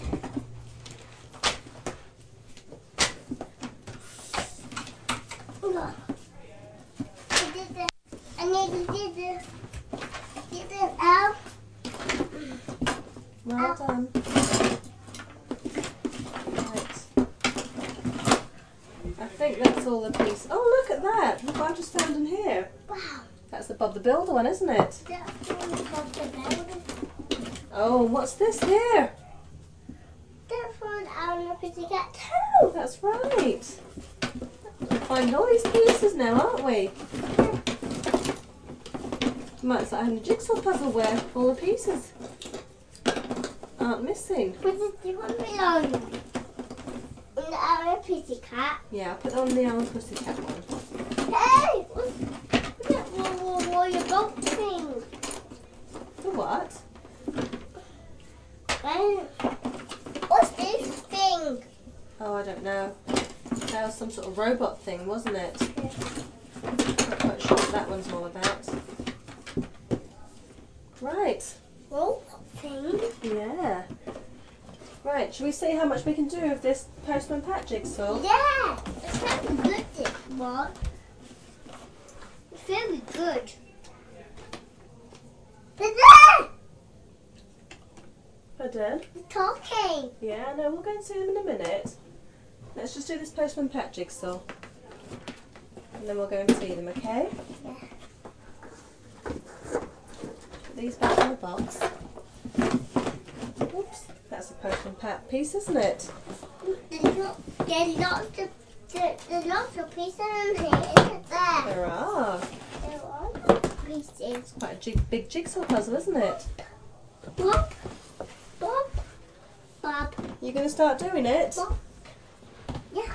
Look. I did this. I need to do this. Get this out. Well done. Right. I think that's all the pieces. Oh, look at that. Look what I just found in here. Wow. That's the Bob the Builder one, isn't it? That's one of the building. Oh, what's this here? That's one out of the pussycat too. That's right. We'll find all these pieces now, aren't we? Might start having a jigsaw puzzle where all the pieces aren't missing. But does this one belong? In the other pussycat. Yeah, I'll put that on the Owl Pussycat one. Hey! What's, look at whoa, whoa, whoa, your boat thing. The what? And what's this thing? Oh, I don't know. That was some sort of robot thing, wasn't it? Not quite sure what that one's all about. Right. Robot thing? Yeah. Right, shall we see how much we can do with this Postman Pat jigsaw? Yeah! It's very good, this one. It's very good. It's there! Pardon? It's talking. Yeah, no, we'll go and see them in a minute. Let's just do this Postman Pat jigsaw. And then we'll go and see them, okay? Yeah. Put these back in the box. Oops, that's a Postman Pat piece, isn't it? There's, lo- there's lots of there, there's lots of pieces in here, isn't there? There are. There are lots of pieces. Quite a jig- big jigsaw puzzle, isn't it? Bob, Bob, Bob, You going to start doing it? Bob. Yeah.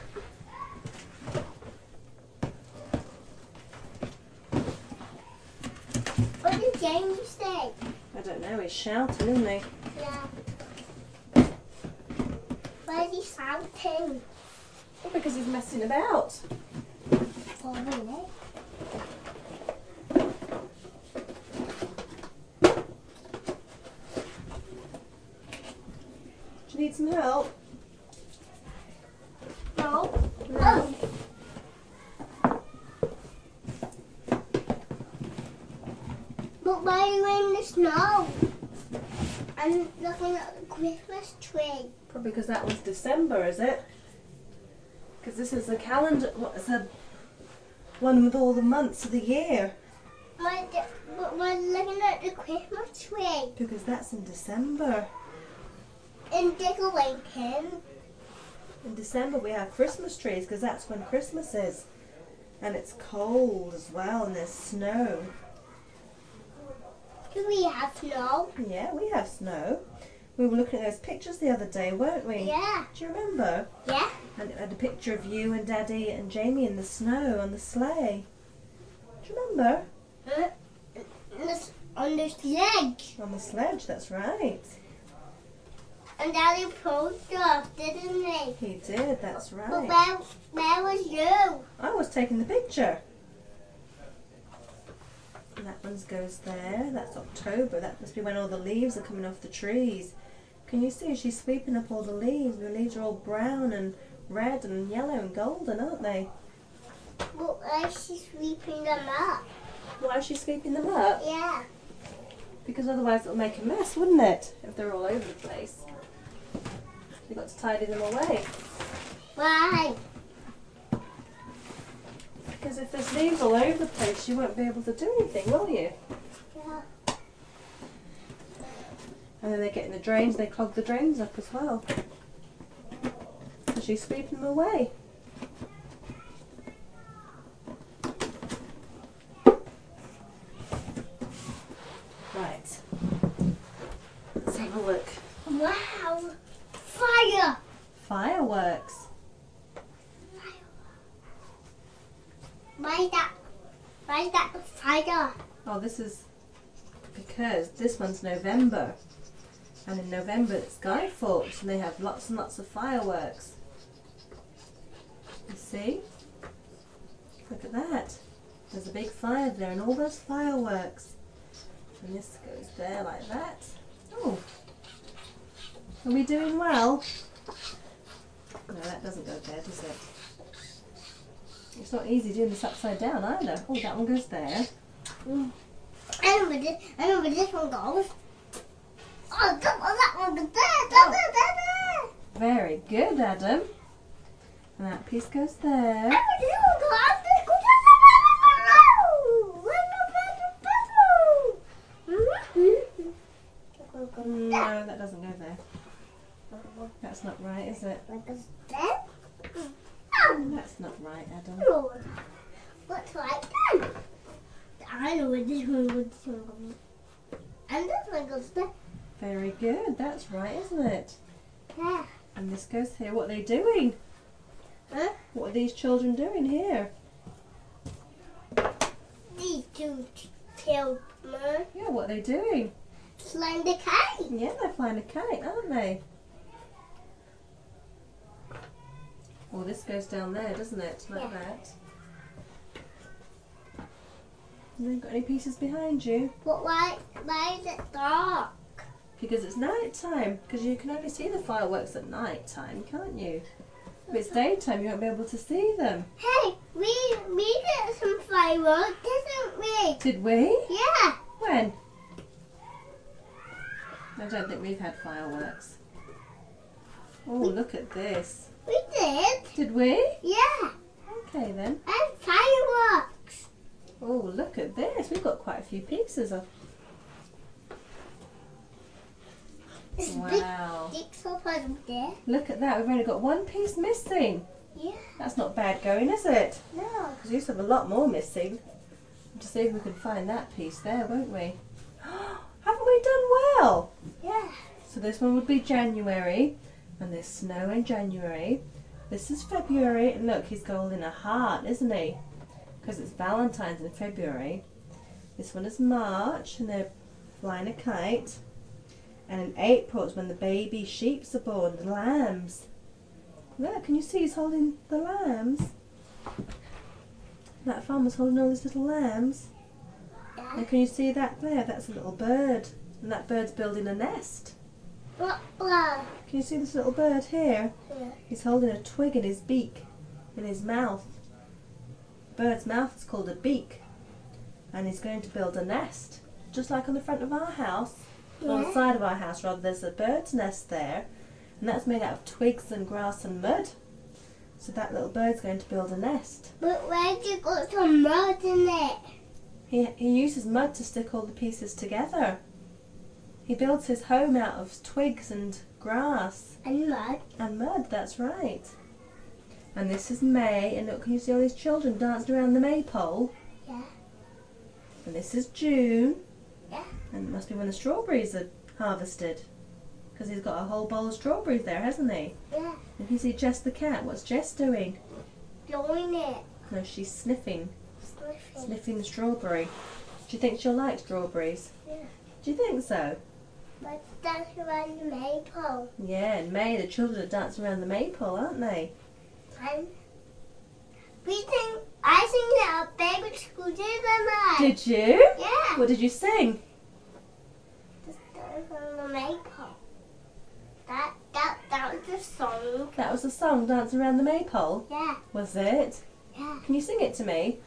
What did James say? I don't know, he's shouting, isn't he? Yeah. Why is he shouting? Well, because he's messing about. Probably. Do you need some help? No. No. But why are you in the snow? I'm looking at the Christmas tree. Probably because that was December, is it? Because this is the calendar. What is a one with all the months of the year. My, but we're looking at the Christmas tree. Because that's in December. In decorating. In December we have Christmas trees because that's when Christmas is. And it's cold as well and there's snow. Do we have snow? Yeah, we have snow. We were looking at those pictures the other day, weren't we? Yeah. Do you remember? Yeah. And it had a picture of you and Daddy and Jamie in the snow on the sleigh. Do you remember? Huh? This- On the sledge. On the sledge, that's right. And Daddy posed off, didn't he? He did, that's But right. where, where was you? I was taking the picture. And that one goes there. That's October. That must be when all the leaves are coming off the trees. Can you see she's sweeping up all the leaves? The leaves are all brown and red and yellow and golden, aren't they? But why is she sweeping them up? Why is she sweeping them up? Yeah. Because otherwise it'll make a mess, wouldn't it? If they're all over the place. You've got to tidy them away. Why? Because if there's leaves all over the place, you won't be able to do anything, will you? Yeah. And then they get in the drains, they clog the drains up as well. So she's sweeping them away. Right. Let's have a look. Wow. Fire. Fireworks. Why is that? Why is that the fire? Oh, this is because this one's November. And in November it's Guy Fawkes and they have lots and lots of fireworks. You see? Look at that. There's a big fire there and all those fireworks. And this goes there like that. Oh. Are we doing well? No, that doesn't go there, does it? It's not easy doing this upside down either. Oh, that one goes there. Mm. I know where this, I know where this one goes. Oh, that, oh, that one goes there. There, there, there, there. Very good, Adam. And that piece goes there. I know where this one goes. I'm just going to No, that doesn't go there. That's not right, is it? What goes there? That's not right, Adam. No. What's like that? I know where this one goes. This one goes. And this one goes there. Very good. That's right, isn't it? Yeah. And this goes here. What are they doing? Huh? What are these children doing here? These two children Yeah, what are they doing? flying the kite. Yeah, they're flying a kite, aren't they? Well, this goes down there, doesn't it? Like Yeah. that. And then got any pieces behind you? But why? Why is it dark? Because it's night time. Because you can only see the fireworks at night time, can't you? If it's daytime, you won't be able to see them. Hey, we we did some fireworks, didn't we? Did we? Yeah. When? I don't think we've had fireworks. Oh, look at this. We did. Did we? Yeah. Okay then. And fireworks. Oh, look at this. We've got quite a few pieces of. This Wow. big jigsaw puzzle there. Look at that. We've only got one piece missing. Yeah. That's not bad going, is it? No. Because we used to have a lot more missing. To see if we can find that piece there, won't we? Haven't we done well? Yeah. So this one would be January, and there's snow in January. This is February, and look, he's holding a heart, isn't he? Because it's Valentine's in February. This one is March, and they're flying a kite. And in April it's when the baby sheeps are born, the lambs. Look, can you see he's holding the lambs? That farmer's holding all these little lambs. Yeah. And can you see that there? That's a little bird. And that bird's building a nest. What blood? Can you see this little bird here? Yeah. He's holding a twig in his beak, in his mouth. The bird's mouth is called a beak. And he's going to build a nest. Just like on the front of our house. Yeah. On the side of our house, rather, there's a bird's nest there. And that's made out of twigs and grass and mud. So that little bird's going to build a nest. But where'd you got some mud in it? He, he uses mud to stick all the pieces together. He builds his home out of twigs and grass. And mud. And mud, that's right. And this is May, and look, can you see all these children dancing around the maypole? Yeah. And this is June. Yeah. And it must be when the strawberries are harvested. Because he's got a whole bowl of strawberries there, hasn't he? Yeah. And you see Jess the cat, what's Jess doing? Blowing it. No, she's sniffing. Sniffing. Sniffing the strawberry. Do you think she'll like strawberries? Yeah. Do you think so? But that's around the maple. Yeah, in May the children are dancing around the maypole, aren't they? And we sing, I sing that at baby school, didn't I? Did you? Yeah. What did you sing? Just dance on the maple. That, that, that was the song. That was the song, Dancing Around the Maypole? Yeah. Was it? Yeah. Can you sing it to me?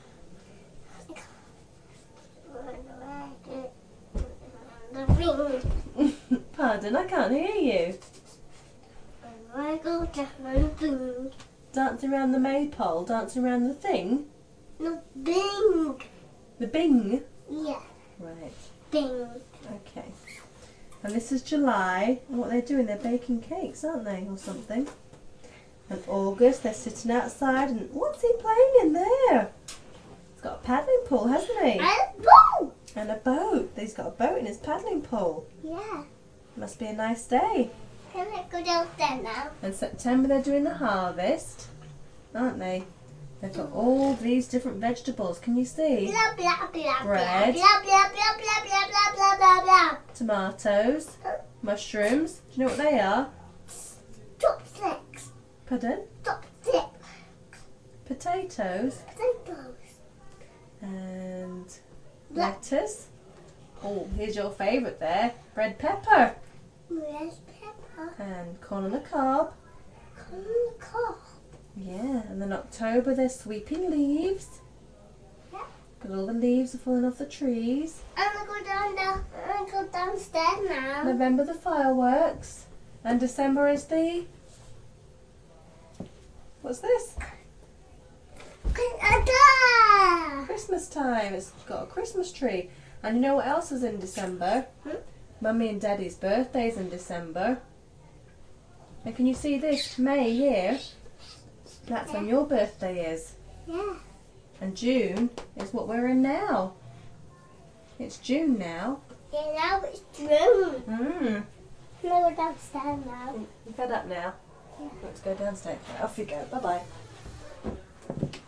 The ring. Pardon, I can't hear you. I go down thing. Dancing around the maypole, dancing around the thing? No, bing. The bing? Yeah, Right, bing. okay. And this is July, and what they're doing, they're baking cakes, aren't they, or something? And August, they're sitting outside, and what's he playing in there? He's got a paddling pool, hasn't he? And boom. And a boat. He's got a boat in his paddling pool. Yeah. Must be a nice day. Can I go downstairs now? In September they're doing the harvest, aren't they? They've got all these different vegetables. Can you see? Blah blah blah Bread. blah blah blah blah blah blah blah blah blah. Tomatoes, mushrooms. Do you know what they are? Chopsticks. Pardon? Chopsticks. Potatoes Potatoes. and Black. lettuce. Oh, here's your favourite there. Red pepper Where's pepper? and corn on the cob. Come the car. Yeah, and then October they're sweeping leaves. Yeah. Because all the leaves are falling off the trees. I'm gonna go down there. I'm gonna go downstairs now. November the fireworks. And December is the... What's this? Ada! Christmas time. It's got a Christmas tree. And you know what else is in December? Hmm? Mummy and Daddy's birthday's in December. And can you see this May here? That's when your birthday is. Yeah. And June is what we're in now. It's June now. Yeah, now it's June. Mm. I'm gonna go downstairs now. You fed up now? Yeah. Let's go downstairs. Off you go. Bye bye.